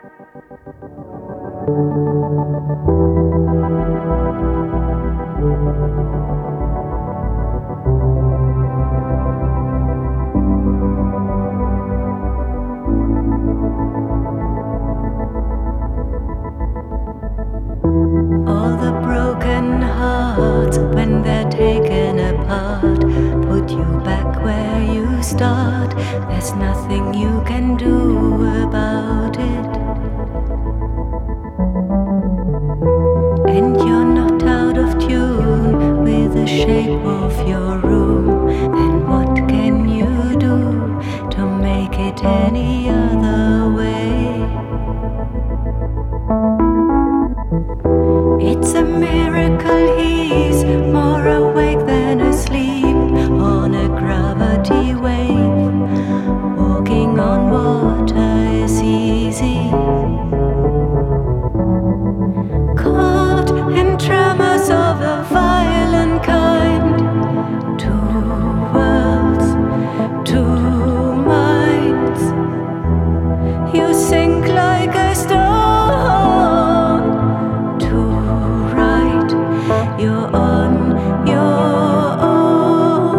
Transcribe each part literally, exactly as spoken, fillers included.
All the broken hearts, when they're taken apart, put you back where you start. There's nothing you can do about it. And you're not out of tune with the shape of your room. Then what can you do to make it any other way? It's a miracle he's more awake than asleep on a gravity wave. Walking on water is easy. Caught in tremors of a violent kind. Two worlds, two minds. You sink like a stone. You're on your own.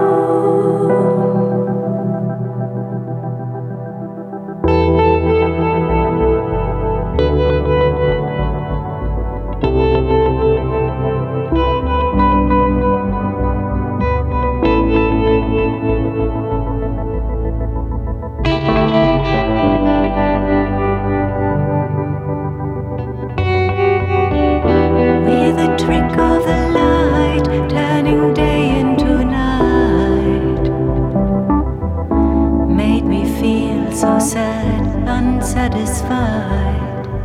With a trick of the light, turning day into night, made me feel so sad, unsatisfied.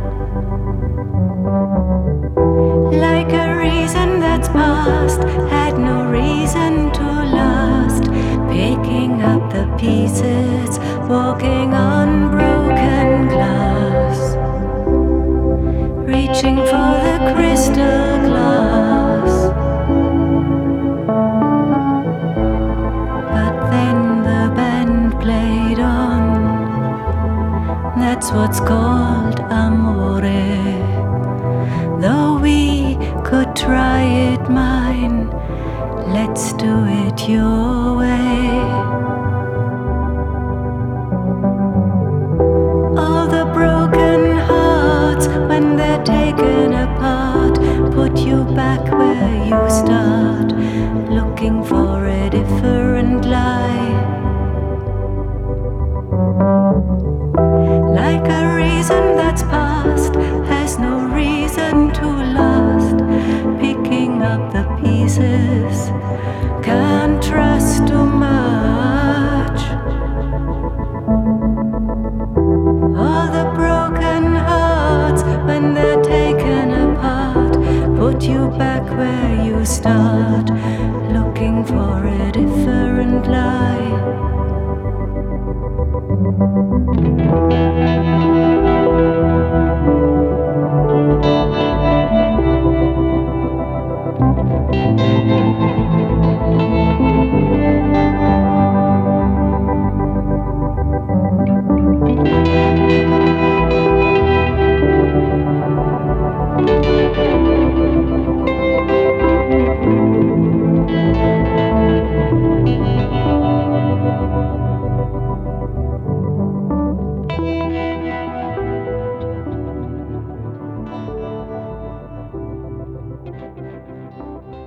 Like a reason that's past, had no reason to last. Picking up the pieces, walking on broken glass, reaching for the crystal glass. But then the band played on. That's what's called amore. Though we could try it mine, let's do it your way. All the broken hearts, when they're taken apart, put you back where you start, looking for a different life. Like a reason that's past, has no reason to last. Picking up the pieces, can't trust to